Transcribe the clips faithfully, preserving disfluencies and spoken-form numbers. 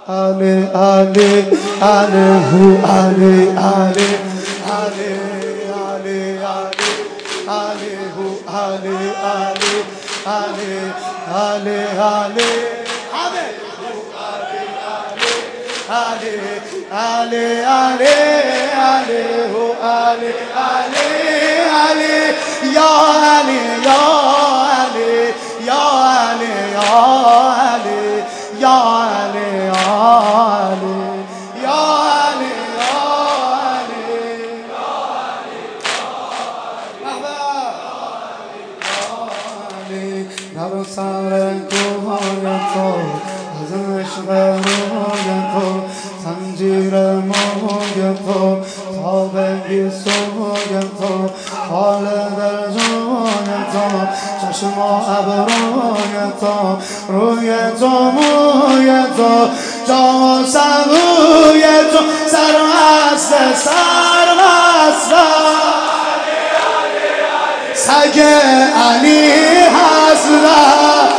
Ali, Ali, Ali, hu, Ali, Ali, Ali, Ali, Ali, Ali, hu, Ali, Ali, Ali, Ali, Ali, Ali, hu, Ali, Ali, Ali, Ali, Ali, hu, Ali, Ali, Ali, Ya Ali, Ya Ali, Ya Ali, Ya Ali, Ya Ali, Ya Ali, Ya Ali, Ya Ali, در سر کوهای تو از عشق روی تو زنجیر موی تو تابگی سوی تو حال دل جوی تو چشم و ابروی تو روی تو موی تو جام و سبوی تو سرمست سرمست سگ علی هست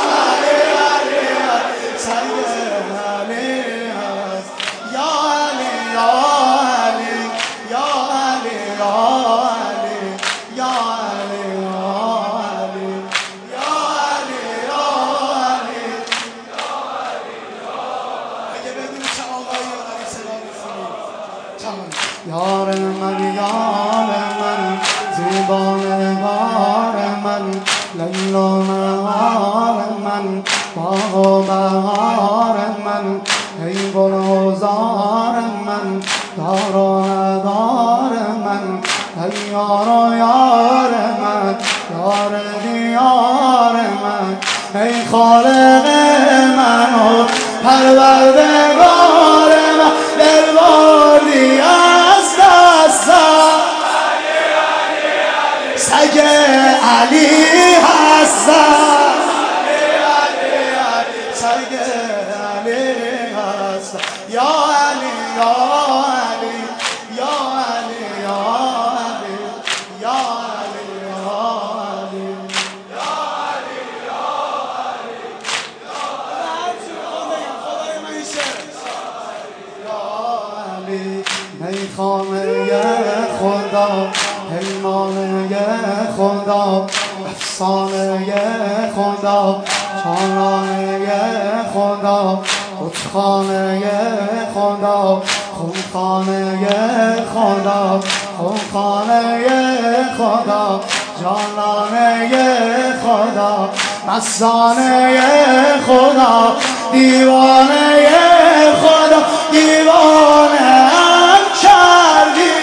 یار من یار من زیبان بار من لیل و نهار من باغ و بهار من ای گل و زار من دار و ندار من ای یار و یار من یار دیار من ای خالق من و پروردگار من دل بردی از دستم سگ علی هستم سگ علی هستم یا علی یا علی یا علی یا علی یا علی یا علی میخانه خدا پیمانه خدا افسانه خدا چانانه خدا خودخانه خدا خونخانه خدا خونخانه خدا جانانه خدا مستانه خدا دیوانه خدا دیوانه هم کردی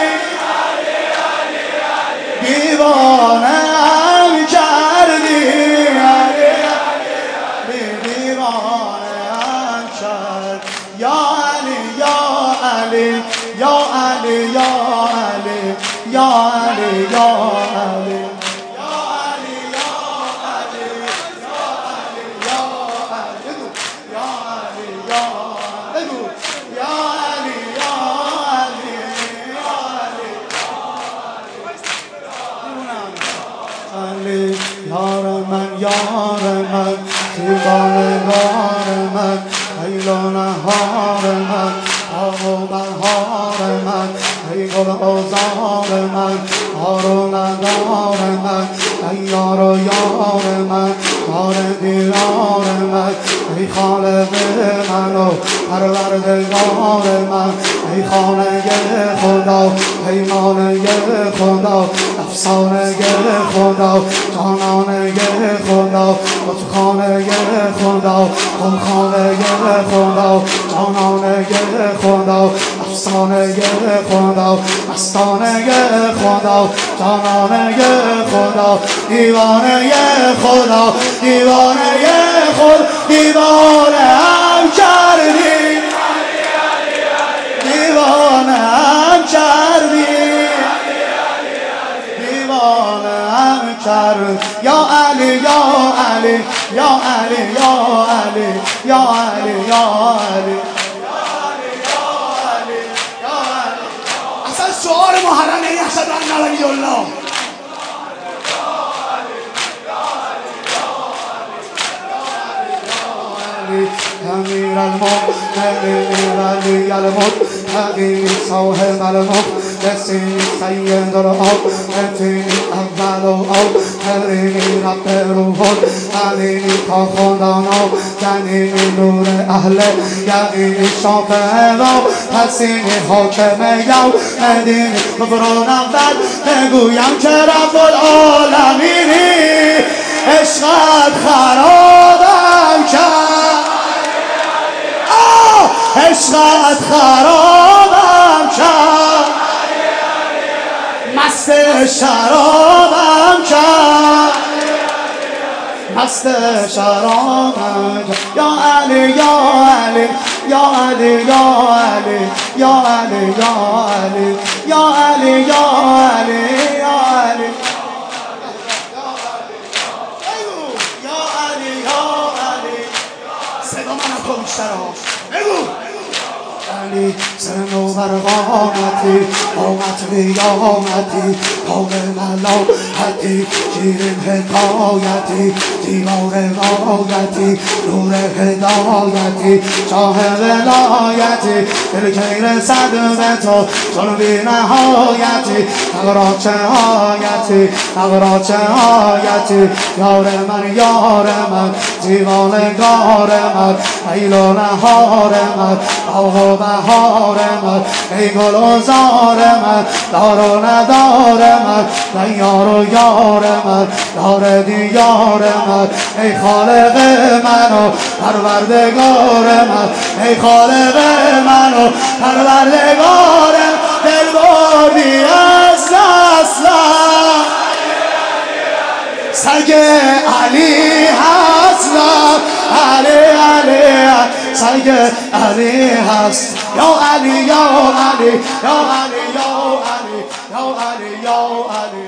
دیوانه هم کردی دیوانه هم کرد یا علی یا علی یا علی یا علی یا علی یا علی یار من یار من دیوانگار من لیل و نهار من باغ و بهار من ای گل و زار من کار و ندار من ای یار و یار من یار دیار من ای خالق من و پروردگار من ای خانه خدا پیمانه خدا افسانه خدا جانانه خدا خودخانه خدا خونخانه خدا جانانه خدا افسانه خدا مستانه خدا جانانه خدا دیوانه خدا دیوانه خدا دیوانه هم کردی دیوانه هم کردی دیوانه هم کرد یا علی یا علی یا علی یا علی یا علی یا علی اصلا شعار محرم این اشهد ان لا اله الا الله علی امیر المؤمنین ولی المتقین صاحب المقدسین سید العارفین اول الآخرین رب روح الامین تا خدانا جنین نور اهل یقین شافع و حسین حاکم یوم دین ببرانم بد بگویم که رب العالمینی عشقت خرابم کرد عشقت خرابم کرد مست شرابم کرد مست شرابم کرد یا علی یا علی یا علی یا علی یا علی یا علی یا علی یا علی یا علی علی سنو برقامتی آمت قیامتی حول ملاحتی شیرین حکایتی دیوار غایتی نور هدایتی شاه ولایتی دلکیر صد به تو چون بی نهایتی نقرا چه آیتی نقرا چه آیتی یار من یار من دیوانگار من لیل و نهار من آه و بهار من ای گل و زار من دار و ندار من دیار و یار من دار دیار من ای خالق من و پروردگار من ای خالق من و پروردگار دل بردی از دستم سگ علی هستم علی علی سگ علی هست یا علی یا علی یا علی یا علی یا علی یا علی